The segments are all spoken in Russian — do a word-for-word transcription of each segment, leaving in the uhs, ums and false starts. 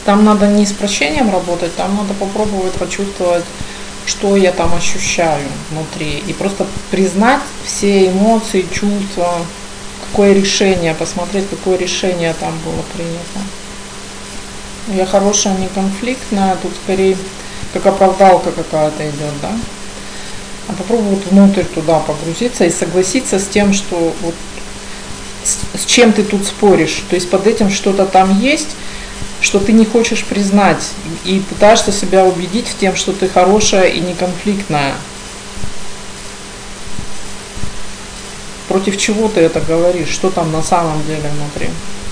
Там надо не с прощением работать, там надо попробовать почувствовать, что я там ощущаю внутри. И просто признать все эмоции, чувства, какое решение, посмотреть, какое решение там было принято. Я хорошая, не конфликтная, тут скорее как оправдалка какая-то идет, да? А попробуй вот внутрь туда погрузиться и согласиться с тем, что вот с, с чем ты тут споришь. То есть под этим что-то там есть, что ты не хочешь признать, и пытаешься себя убедить в тем, что ты хорошая и не конфликтная. Против чего ты это говоришь? Что там на самом деле внутри?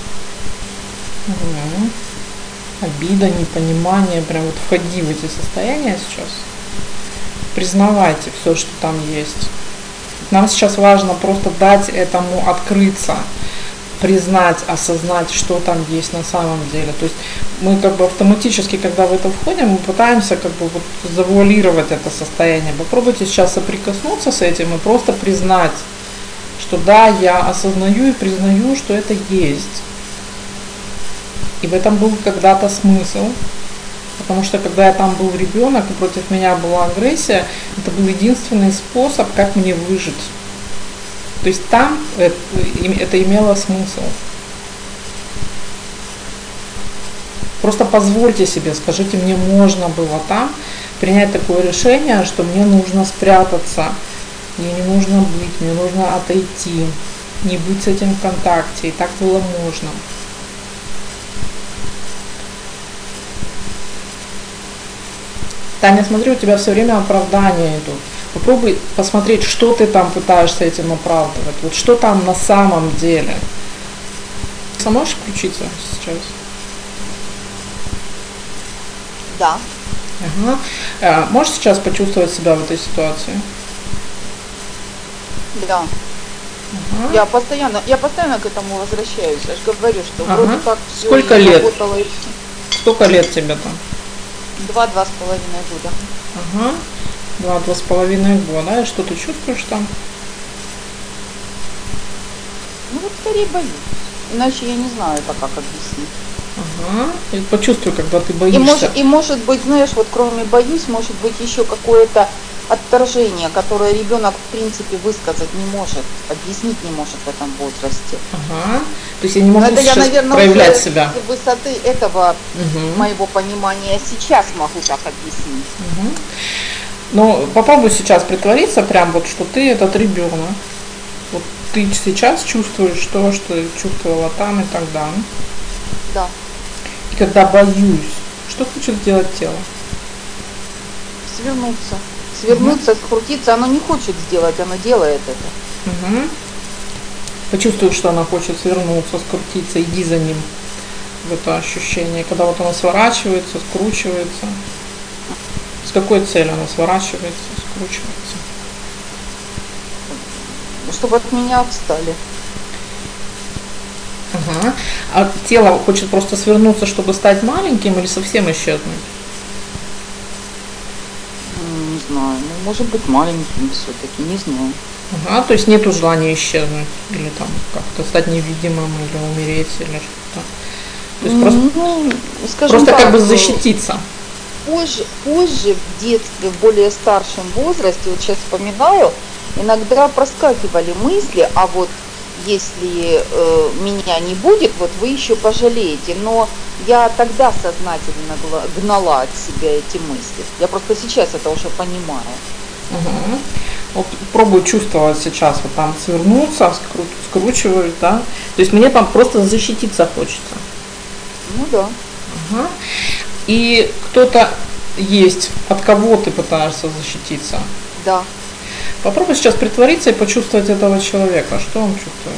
Угу. Обида, непонимание, прям вот входи в эти состояния сейчас. Признавайте все, что там есть. Нам сейчас важно просто дать этому открыться, признать, осознать, что там есть на самом деле. То есть мы как бы автоматически, когда в это входим, мы пытаемся как бы вот завуалировать это состояние. Попробуйте сейчас соприкоснуться с этим и просто признать, что да, я осознаю и признаю, что это есть. И в этом был когда-то смысл. Потому что когда я там был ребенок и против меня была агрессия, это был единственный способ, как мне выжить. То есть там это, это имело смысл. Просто позвольте себе, скажите, мне можно было там принять такое решение, что мне нужно спрятаться, мне не нужно быть, мне нужно отойти, не быть с этим в контакте, и так было можно. Таня, смотри, у тебя все время оправдания идут. Попробуй посмотреть, что ты там пытаешься этим оправдывать. Вот что там на самом деле. Сможешь включиться сейчас? Да. Ага. Можешь сейчас почувствовать себя в этой ситуации? Да. Ага. Я постоянно, я постоянно к этому возвращаюсь. Я же говорю, что ага. вроде как все. Сколько лет? Сколько лет тебе там? Два-два с половиной года. Ага. Два-два с половиной года. И что ты чувствуешь там? Ну вот скорее боюсь. Иначе я не знаю это как объяснить. Ага. И почувствуй, когда ты боишься. И может, и может быть, знаешь, вот кроме боюсь, может быть еще какое-то отторжение, которое ребенок в принципе высказать не может, объяснить не может в этом возрасте. Ага. То есть я не могу это сейчас я, наверное, проявлять уже себя. С высоты этого угу. моего понимания сейчас могу так объяснить. Угу. Но попробуй сейчас притвориться, прям вот, что ты этот ребенок. Вот ты сейчас чувствуешь то, что чувствовала там и тогда. Да. И когда боюсь, что хочет сделать тело? Свернуться. Свернуться, угу. скрутиться, оно не хочет сделать, оно делает это. Угу. Почувствуй, что она хочет свернуться, скрутиться, иди за ним в это ощущение. Когда вот она сворачивается, скручивается. С какой целью она сворачивается, скручивается? Чтобы от меня отстали. Ага. А тело хочет просто свернуться, чтобы стать маленьким или совсем исчезнуть? Не знаю, ну, может быть маленьким все-таки, не знаю. Ага, то есть нету желания исчезнуть или там как-то стать невидимым или умереть или что-то. То есть просто, ну, скажем просто так, как бы защититься. Позже, позже в детстве, в более старшем возрасте, вот сейчас вспоминаю, иногда проскакивали мысли, а вот если э, меня не будет, вот вы еще пожалеете. Но я тогда сознательно гнала от себя эти мысли. Я просто сейчас это уже понимаю. Угу. Вот пробую чувствовать сейчас, вот там свернуться, скру, скручиваю, да. То есть мне там просто защититься хочется. Ну да. Угу. И кто-то есть, от кого ты пытаешься защититься. Да. Попробуй сейчас притвориться и почувствовать этого человека. Что он чувствует?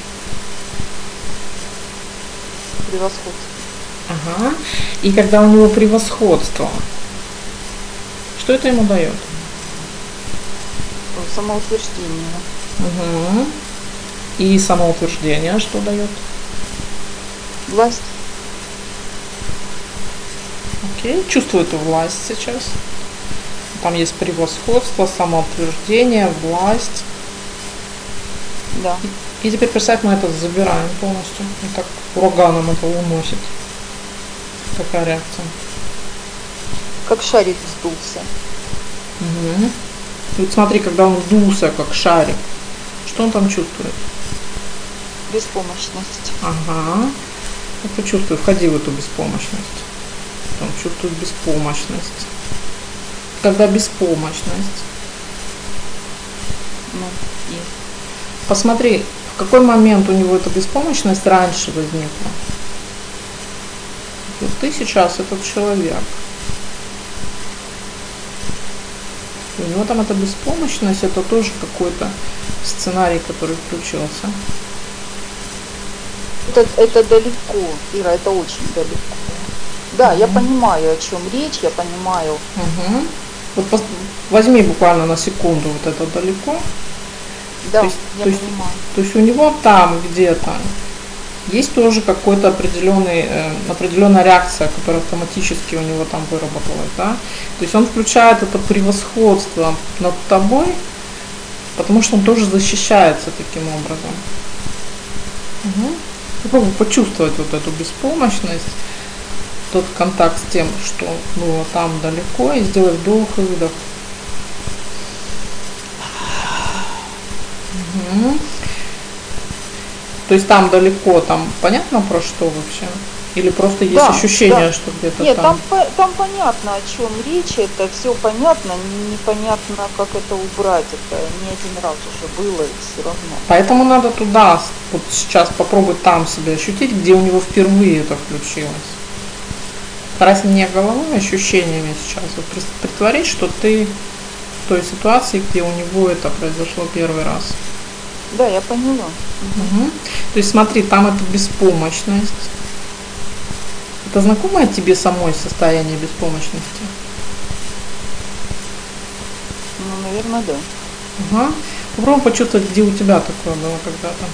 Превосходство. Ага. И когда у него превосходство, что это ему дает? Самоутверждение. Угу. И самоутверждение что дает? Власть. Окей. Чувствую эту власть сейчас. Там есть превосходство, самоутверждение, власть. Да. И, и теперь представь, мы это забираем полностью. И так ураганом это уносит. Какая реакция? Как шарик вздулся. Угу. Вот смотри, когда он вздулся, как шарик, что он там чувствует? Беспомощность. Ага. Вот почувствуй, входи в эту беспомощность. Он чувствует беспомощность. Когда беспомощность. Ну, и Посмотри, в какой момент у него эта беспомощность раньше возникла. Вот ты сейчас этот человек. У него там эта беспомощность, это тоже какой-то сценарий, который включился. это, это далеко, Ира, это очень далеко. Да, Мгм. я понимаю, о чем речь, я понимаю. Угу. Вот пос- возьми буквально на секунду вот это далеко. Да, То есть, я то есть, понимаю. то есть у него там где-то есть тоже какой-то определенный, э, определенная реакция, которая автоматически у него там выработалась, да? То есть он включает это превосходство над тобой, потому что он тоже защищается таким образом. Угу. Попробуй почувствовать вот эту беспомощность, тот контакт с тем, что было там далеко, и сделай вдох и выдох. Угу. То есть там далеко, там понятно про что вообще? Или просто есть Да, ощущение, да. что где-то Нет, там? там, по- там понятно, о чем речь, это все понятно, непонятно, как это убрать, это не один раз уже было, и все равно. Поэтому надо туда, с- вот сейчас попробуй там себя ощутить, где у него впервые это включилось. Старайся не головой, а ощущениями сейчас. Вот прис- притворись, что ты в той ситуации, где у него это произошло первый раз. Да, я поняла. Мгм. То есть смотри, там это беспомощность. Это знакомое тебе самой состояние беспомощности? Ну, наверное, да. Ага. Попробуй почувствовать, где у тебя такое было когда-то.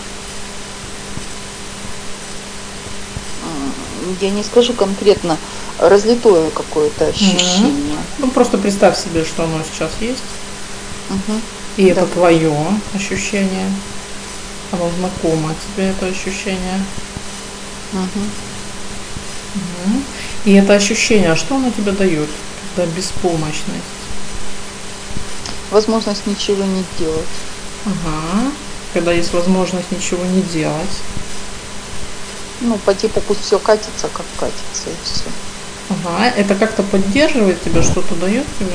М, Я не скажу конкретно, разлитое какое-то ощущение. Ну, просто представь себе, что оно сейчас есть. Мгм. И это Да. твое ощущение. Оно знакомо тебе, это ощущение. Мгм. Мгм. И это ощущение, что оно тебе дает, когда беспомощность? Возможность ничего не делать. Ага. Когда есть возможность ничего не делать. Ну, по типу пусть все катится, как катится, и все. Ага. Это как-то поддерживает тебя, что-то дает тебе?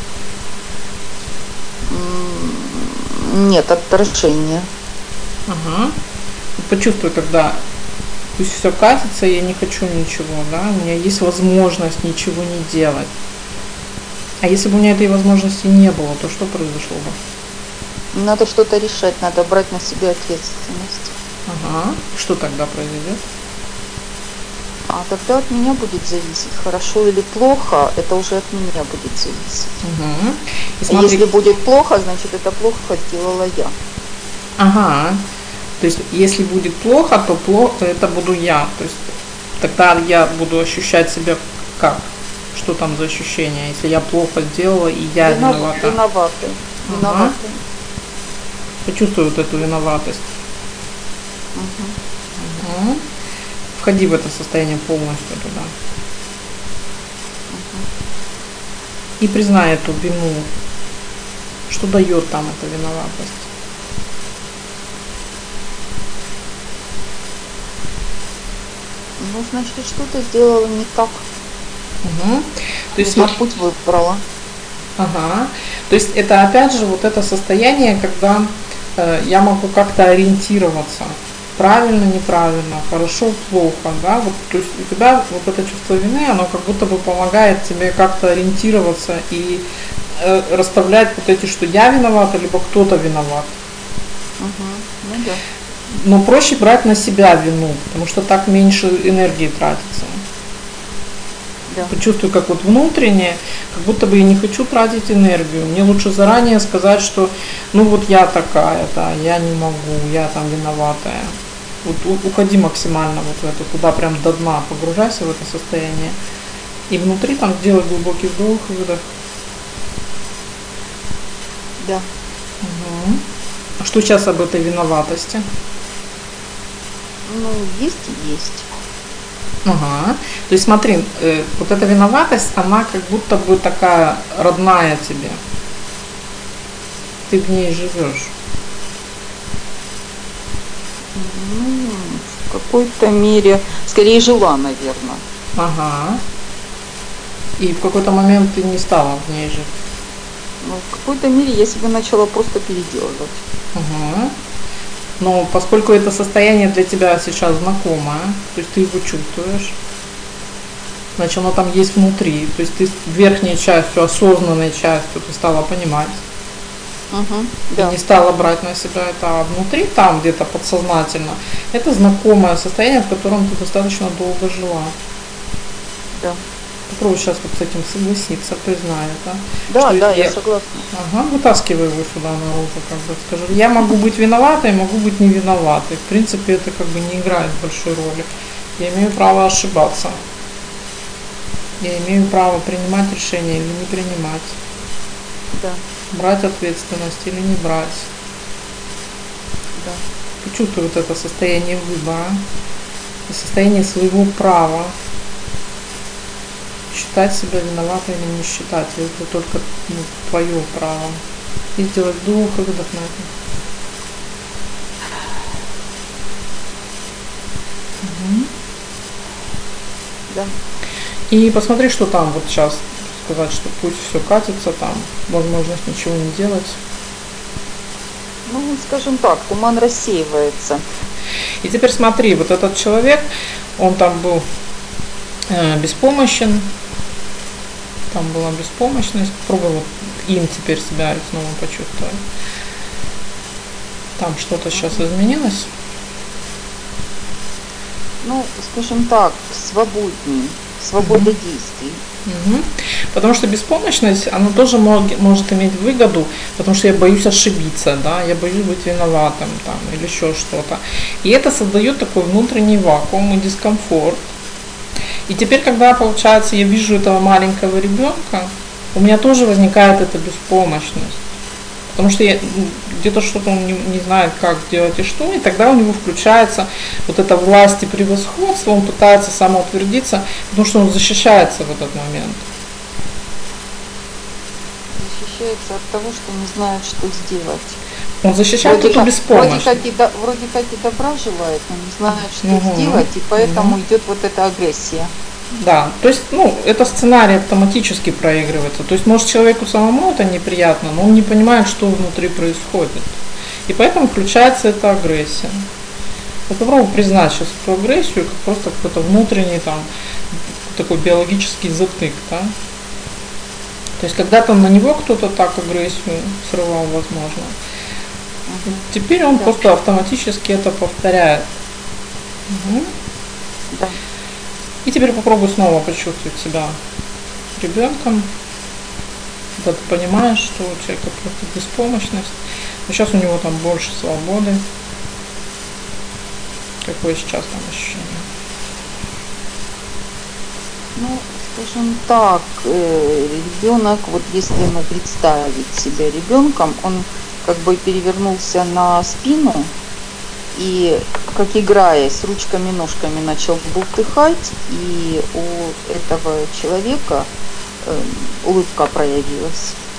Нет, отторжение. Ага. Вот почувствуй, когда пусть все катится, я не хочу ничего, да, у меня есть возможность ничего не делать. А если бы у меня этой возможности не было, то что произошло бы? Надо что-то решать, надо брать на себя ответственность. Ага. Что тогда произойдет? А тогда от меня будет зависеть, хорошо или плохо, это уже от меня будет зависеть. Угу. И А смотри, если будет плохо, значит это плохо сделала я. ага. То есть, если будет плохо, то плохо это буду я. То есть, тогда я буду ощущать себя как? Что там за ощущение, если я плохо сделала и я Винов- виновата? Виноваты. Ага. Виноваты. Почувствуй вот эту виноватость. Мгм. Угу. Входи в это состояние полностью туда. И признай эту вину. Что дает там эта виноватость? Ну, значит, что-то сделала не так. Угу. То есть, Не тот смо- путь выбрала. ага. То есть это опять же вот это состояние, когда э, я могу как-то ориентироваться. Правильно, неправильно, хорошо, плохо, да, вот, то есть у тебя вот это чувство вины, оно как будто бы помогает тебе как-то ориентироваться и э, расставлять вот эти, что я виновата, либо кто-то виноват. Мгм. Ну да. Но проще брать на себя вину, потому что так меньше энергии тратится. Да. Почувствую, как вот внутренне, как будто бы я не хочу тратить энергию. Мне лучше заранее сказать, что ну вот я такая, да, я не могу, я там виноватая. Вот у- уходи максимально вот в это, туда прям до дна, погружайся в это состояние. И внутри там сделай глубокий вдох и выдох. Да. Мгм. А что сейчас об этой виноватости? Ну, есть и есть. Ага. То есть смотри, э, вот эта виноватость, она как будто бы такая родная тебе. Ты в ней живешь. Ну, в какой-то мере, скорее жила, наверное. Ага. И в какой-то момент ты не стала в ней жить. Ну, в какой-то мере я себя начала просто переделывать. Ага. Но поскольку это состояние для тебя сейчас знакомое, то есть ты его чувствуешь, значит оно там есть внутри, то есть ты верхней частью, осознанной частью ты стала понимать. Угу, И да. не стала брать на себя это, а внутри, там где-то подсознательно, это знакомое состояние, в котором ты достаточно долго жила. Да. Попробуй сейчас вот с этим согласиться, признай это. Да, Что да, я, я согласна. ага, вытаскивай его сюда наружу, как бы скажи. Я могу быть виноватой, могу быть не виноватой. В принципе, это как бы не играет большой роли. Я имею право ошибаться. Я имею право принимать решения или не принимать. Да, Брать ответственность или не брать. да. Почувствуй вот это состояние выбора, состояние своего права. Считать себя виноватой или не считать, это только ну, твое право. И сделать вдох и выдох на это. Угу. Да. И посмотри, что там вот сейчас. Сказать, что пусть все катится, там возможность ничего не делать. Ну, скажем так, туман рассеивается. И теперь смотри, вот этот человек, он там был э, беспомощен, там была беспомощность. Попробуй вот им теперь себя снова почувствовать. Там что-то сейчас изменилось. Ну, скажем так, свободней, свобода Мгм. действий. Мгм. Потому что беспомощность, она тоже мог- может иметь выгоду, потому что я боюсь ошибиться, да, я боюсь быть виноватым там или еще что-то. И это создает такой внутренний вакуум и дискомфорт. И теперь, когда, получается, я вижу этого маленького ребенка, у меня тоже возникает эта беспомощность. Потому что я, м, где-то что-то он не, не знает, как делать и что, и тогда у него включается вот эта власть и превосходство, он пытается самоутвердиться, потому что он защищается в этот момент. Защищается от того, что не знает, что сделать. Он защищает Вроде эту как, вроде, беспомощность. как и, до- вроде как и добра желает, но не знает, что Мгм. сделать, и поэтому Мгм. идет вот эта агрессия. Да, то есть, ну, это сценарий автоматически проигрывается. То есть, может, человеку самому это неприятно, но он не понимает, что внутри происходит. И поэтому включается эта агрессия. Вот попробуй признать сейчас эту агрессию, как просто какой-то внутренний там такой биологический затык, да. То есть когда-то на него кто-то так агрессию срывал, возможно. Мгм. Теперь он Да. просто автоматически это повторяет. Мгм. Да. И теперь попробуй снова почувствовать себя ребенком. Когда ты понимаешь, что у человека просто беспомощность. Но сейчас у него там больше свободы. Какое сейчас там ощущение? Ну, скажем так, э, ребенок, вот если ему представить себя ребенком, он как бы перевернулся на спину и, как играясь, ручками-ножками начал бултыхать, и у этого человека э, улыбка проявилась.